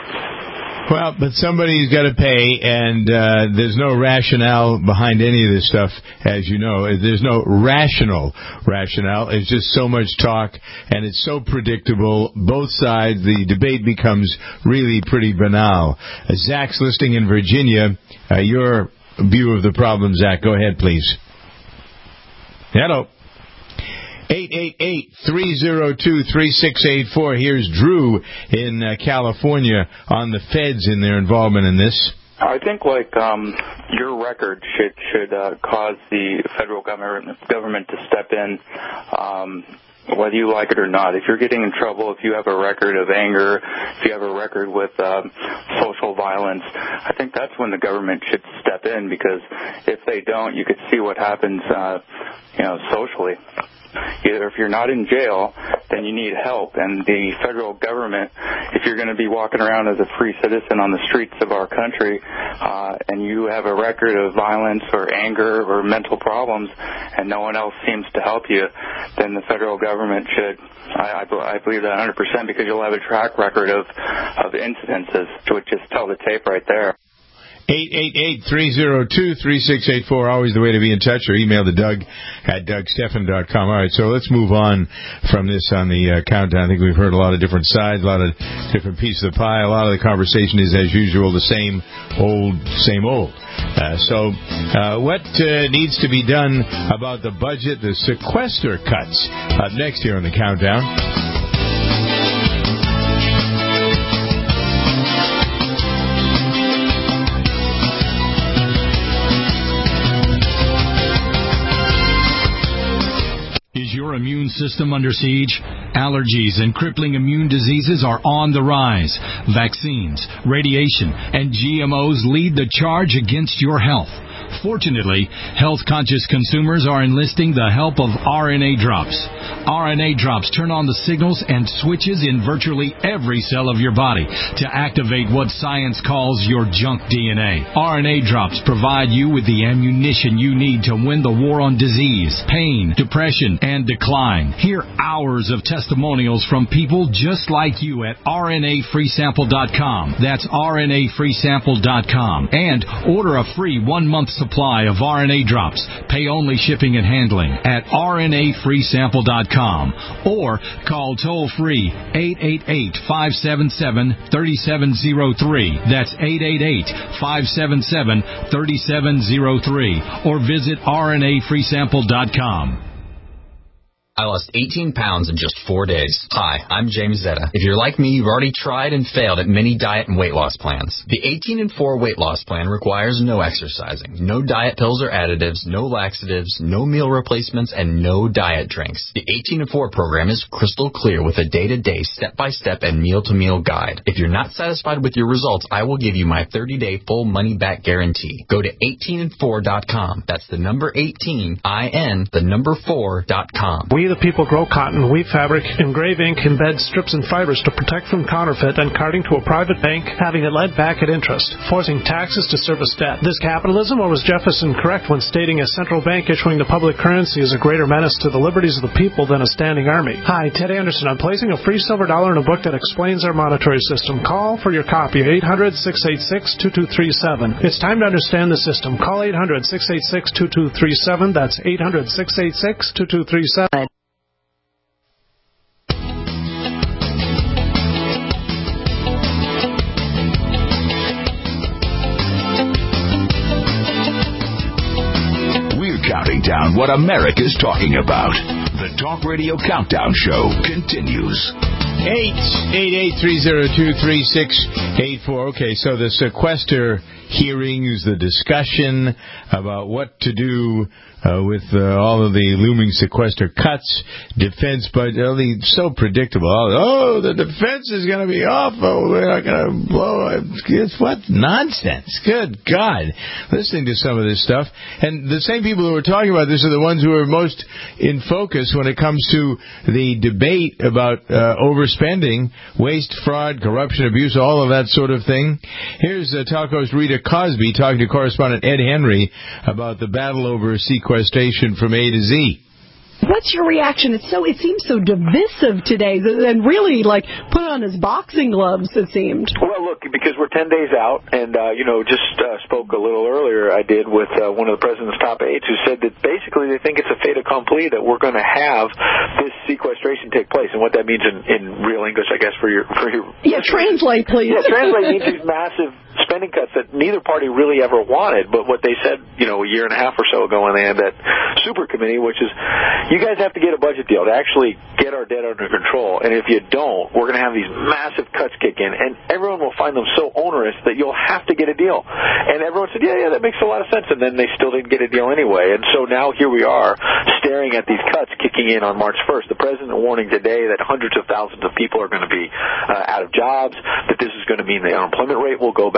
Well, but somebody's got to pay, and uh, there's no rationale behind any of this stuff, as you know. There's no rational rationale. It's just so much talk, and it's so predictable. Both sides, the debate becomes really pretty banal. Uh, Zach's listening in Virginia. Uh, your view of the problem, Zach. Go ahead, please. Hello. eight eight eight, three oh two, three six eight four. Here's Drew in uh, California on the feds in their involvement in this. I think, like, um, your record should should uh, cause the federal government government to step in, um, whether you like it or not. If you're getting in trouble, if you have a record of anger, if you have a record with um, social violence, I think that's when the government should step in, because if they don't, you could see what happens, uh, you know, socially. Either if you're not in jail, then you need help. And the federal government, if you're going to be walking around as a free citizen on the streets of our country, uh, and you have a record of violence or anger or mental problems, and no one else seems to help you, then the federal government should. I, I, I believe that one hundred percent, because you'll have a track record of, of incidences, which just tell the tape right there. eight eight eight, three oh two, three six eight four, always the way to be in touch, or email to Doug at Doug Stephan dot com. All right, so let's move on from this on the uh, countdown. I think we've heard a lot of different sides, a lot of different pieces of the pie. A lot of the conversation is, as usual, the same old, same old. Uh, so uh, what uh, needs to be done about the budget, the sequester cuts? Up next here on the countdown. Is your immune system under siege? Allergies and crippling immune diseases are on the rise. Vaccines, radiation, and G M Os lead the charge against your health. Fortunately, health-conscious consumers are enlisting the help of R N A drops. R N A drops turn on the signals and switches in virtually every cell of your body to activate what science calls your junk D N A. R N A drops provide you with the ammunition you need to win the war on disease, pain, depression, and decline. Hear hours of testimonials from people just like you at R N A free sample dot com. That's R N A free sample dot com. And order a free one-month supply of R N A drops. Pay only shipping and handling at R N A free sample dot com or call toll-free eight eight eight, five seven seven, three seven zero three. That's eight eight eight, five seven seven, three seven zero three or visit R N A free sample dot com. I lost eighteen pounds in just four days. Hi, I'm James Zetta. If you're like me, you've already tried and failed at many diet and weight loss plans. The eighteen and four weight loss plan requires no exercising, no diet pills or additives, no laxatives, no meal replacements, and no diet drinks. The eighteen and four program is crystal clear with a day-to-day, step-by-step, and meal-to-meal guide. If you're not satisfied with your results, I will give you my thirty-day full money-back guarantee. Go to eighteen and four dot com. That's the number eighteen, I N, the number four dot com. We the people grow cotton, weave fabric, engrave ink, embed strips and fibers to protect from counterfeit and carting to a private bank, having it lent back at interest, forcing taxes to service debt. This capitalism, or was Jefferson correct when stating a central bank issuing the public currency is a greater menace to the liberties of the people than a standing army? Hi, Ted Anderson. I'm placing a free silver dollar in a book that explains our monetary system. Call for your copy, eight hundred, six eight six, two two three seven. It's time to understand the system. Call eight hundred, six eight six, two two three seven. That's eight hundred, six eight six, two two three seven. Counting down what America's talking about. The Talk Radio Countdown Show continues. eight eight eight, three oh two, three six eight four. Okay, so the sequester hearings, the discussion about what to do uh, with uh, all of the looming sequester cuts, defense budget, oh, so predictable. Oh, the defense is going to be awful. We're not going to blow it. It's what? Nonsense. Good God. Listening to some of this stuff. And the same people who are talking about this are the ones who are most in focus when it comes to the debate about uh, overspending, waste, fraud, corruption, abuse, all of that sort of thing. Here's uh, talk host Rita Cosby talking to correspondent Ed Henry about the battle over sequestration from A to Z. What's your reaction? It's so it seems so divisive today, and really like put on his boxing gloves. It seemed. Well, look, because we're ten days out, and uh, you know, just uh, spoke a little earlier. I did with uh, one of the president's top aides, who said that basically they think it's a fait accompli that we're going to have this sequestration take place, and what that means in, in real English, I guess, for your for your yeah, translate please. Yeah, translate means these massive spending cuts that neither party really ever wanted, but what they said, you know, a year and a half or so ago when they had that super committee, which is, you guys have to get a budget deal to actually get our debt under control, and if you don't, we're going to have these massive cuts kick in, and everyone will find them so onerous that you'll have to get a deal. And everyone said, yeah, yeah, that makes a lot of sense, and then they still didn't get a deal anyway, and so now here we are staring at these cuts kicking in on March first. The president warning today that hundreds of thousands of people are going to be uh, out of jobs, that this is going to mean the unemployment rate will go back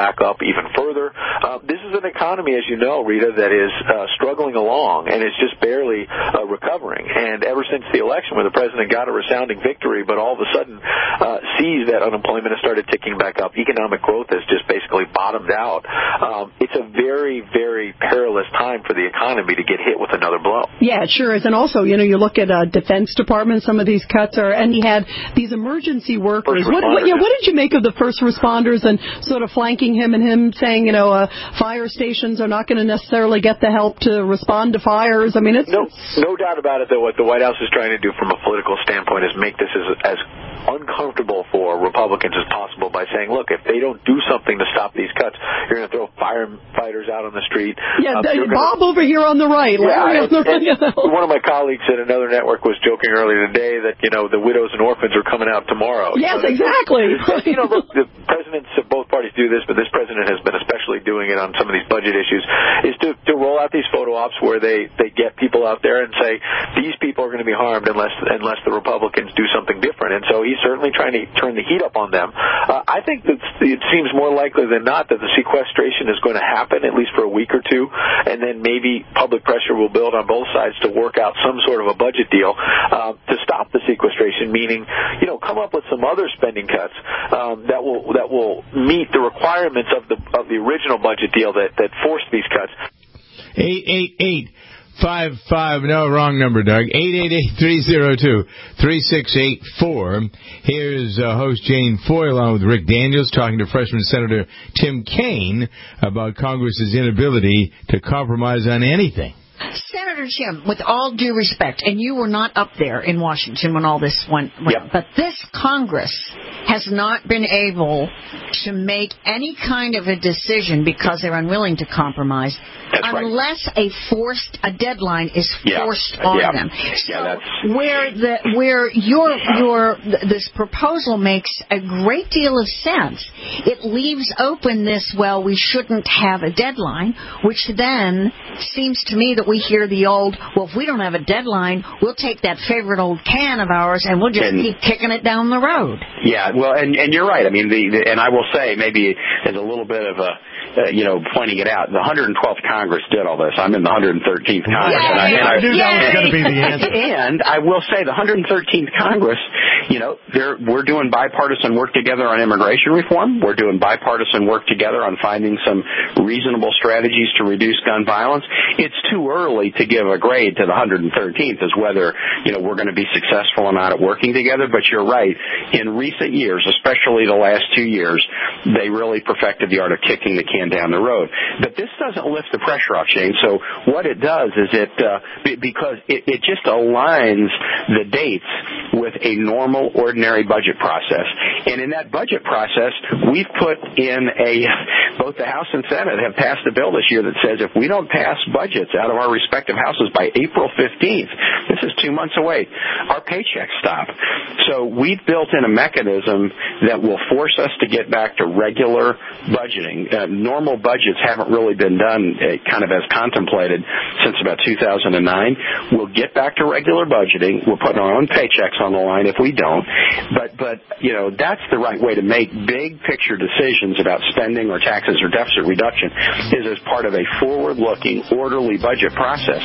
back up even further. Uh, this is an economy, as you know, Rita, that is uh, struggling along and is just barely uh, recovering. And ever since the election, when the president got a resounding victory, but all of a sudden uh, sees that unemployment has started ticking back up, economic growth has just basically bottomed out. Um, it's a very, very perilous time for the economy to get hit with another blow. Yeah, it sure is. And also, you know, you look at uh, Defense Department, some of these cuts are, and he had these emergency workers. What, what, yeah, what did you make of the first responders and sort of flanking him and him saying, you know, uh, fire stations are not going to necessarily get the help to respond to fires? I mean, it's no, no doubt about it, though. What the White House is trying to do from a political standpoint is make this as, as uncomfortable for Republicans as possible by saying, look, if they don't do something to stop these cuts, you're going to throw firefighters out on the street. Yeah, um, Bob gonna, over here on the right. Yeah, and, and one of my colleagues at another network was joking earlier today that, you know, the widows and orphans are coming out tomorrow. Yes, you know, exactly. You know, look, the presidents of both parties do this, but this president has been especially doing it on some of these budget issues, is to, to roll out these photo ops where they, they get people out there and say, these people are going to be harmed unless unless the Republicans do something different. And so he's certainly trying to turn the heat up on them. Uh, I think that it seems more likely than not that the sequestration is going to happen, at least for a week or two, and then maybe public pressure will build on both sides to work out some sort of a budget deal uh, to stop the sequestration, meaning, you know, come up with some other spending cuts um, that will that will meet the requirements of the of the original budget deal that, that forced these cuts. eight eight eight five five no, wrong number, Doug. eight eight eight, three oh two, three six eight four. Here's uh, host Jane Foy along with Rick Daniels talking to freshman Senator Tim Kaine about Congress's inability to compromise on anything. Senator Jim, with all due respect, and you were not up there in Washington when all this went, went yep. but this Congress has not been able to make any kind of a decision because they're unwilling to compromise that's unless right. a forced a deadline is forced yeah. on yeah. them. So yeah, that's... where the where your your this proposal makes a great deal of sense, it leaves open this, well, we shouldn't have a deadline, which then seems to me that we hear the old, well, if we don't have a deadline, we'll take that favorite old can of ours and we'll just and, keep kicking it down the road. Yeah, well, and, and you're right. I mean, the, the and I will say maybe as a little bit of a, uh, you know, pointing it out, the one hundred twelfth Congress did all this. I'm in the one hundred thirteenth Congress. Yeah, and I, yeah, and I, I knew that was going to be the answer. And I will say the one hundred thirteenth Congress, you know, they're, we're doing bipartisan work together on immigration reform. We're doing bipartisan work together on finding some reasonable strategies to reduce gun violence. It's too early to give a grade to the one hundred thirteenth as whether, you know, we're going to be successful or not at working together. But you're right. In recent years, especially the last two years, they really perfected the art of kicking the can down the road. But this doesn't lift the pressure off, Shane. So what it does is it, uh, because it, it just aligns the dates with a normal, ordinary budget process. And in that budget process, we've put in a, both the House and Senate have passed a bill this year that says if we don't pass budgets out of our respective houses by April fifteenth, this is two months away, our paychecks stop. So we've built in a mechanism that will force us to get back to regular budgeting. Uh, normal budgets haven't really been done uh, kind of as contemplated since about two thousand nine. We'll get back to regular budgeting. We're putting our own paychecks on the line if we don't. But, but you know, that's the right way to make big picture decisions about spending or taxes or deficit reduction is as part of a forward-looking, orderly budget process.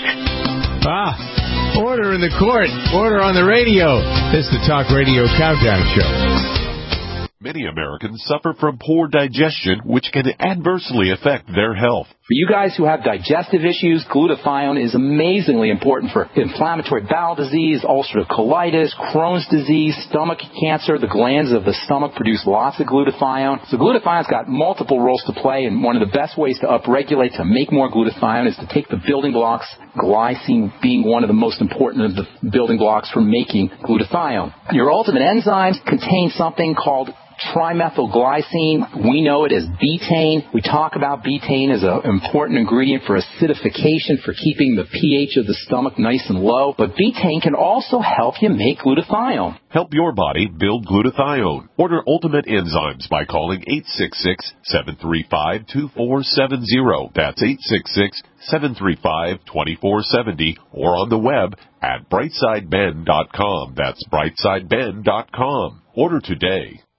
Ah, order in the court, order on the radio. This is the Talk Radio Countdown Show. Many Americans suffer from poor digestion, which can adversely affect their health. For you guys who have digestive issues, glutathione is amazingly important for inflammatory bowel disease, ulcerative colitis, Crohn's disease, stomach cancer. The glands of the stomach produce lots of glutathione. So glutathione's got multiple roles to play, and one of the best ways to upregulate, to make more glutathione, is to take the building blocks, glycine being one of the most important of the building blocks for making glutathione. Your ultimate enzymes contain something called trimethylglycine. We know it as betaine. We talk about betaine as an important ingredient for acidification, for keeping the pH of the stomach nice and low. But betaine can also help you make glutathione. Help your body build glutathione. Order Ultimate Enzymes by calling eight six six, seven three five, two four seven zero. That's eight six six, seven three five, two four seven zero, or on the web at brightside ben dot com. That's brightside ben dot com. Order today.